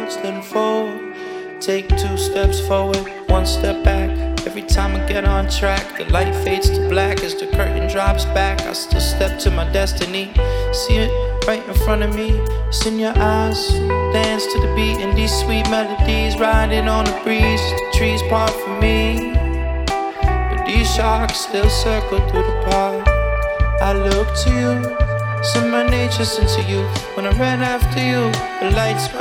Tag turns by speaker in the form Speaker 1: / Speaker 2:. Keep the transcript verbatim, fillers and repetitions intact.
Speaker 1: backwards, then forward. Take two steps forward, one step back. Every time I get on track, the light fades to black as the curtain drops back. I still step to my destiny, see it right in front of me. It's in your eyes, dance to the beat and these sweet melodies. Riding on the breeze, the trees part for me, but these sharks still circle through the park. I look to you, send my nature into you. When I ran after you, the lights